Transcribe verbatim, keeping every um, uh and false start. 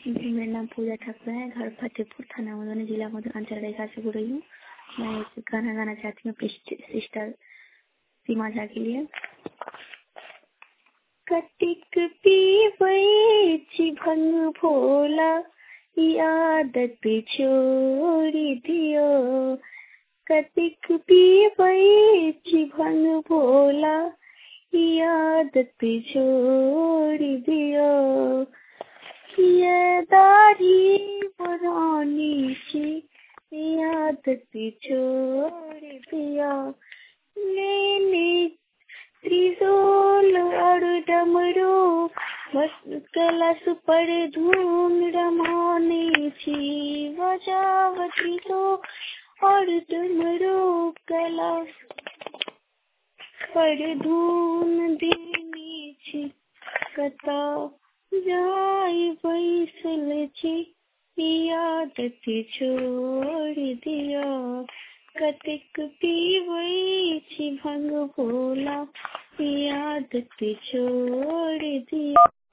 जी, मेरा नाम पूजा ठाकुर है। घर फतेहपुर, थाना मधुबनी, जिला मधुबनी, अंचल रेखा से बोल रही हूँ। मैं इस गाना गाना चाहती हूँ अपनी सिस्टर सीमा झा के लिए। कटिक पीवै छी भंग भोला, आदत छोड़ी दियो। कटिक पीवै छी भंग भोला, आदत छोड़ी दियो। ये दाढ़ी पुरानी छी, आदत छोड़ दिया। मैंने त्रिशूल और डमरू बस कलश पर धूम रमानी छी। बजाव त्रिशूल और डमरू कलश पर धूम देनी छी। कता जाई बैसल छी, आदत छोड़ दिया। कतिक पीवै छी भंग भोला, आदत छोड़ दिया।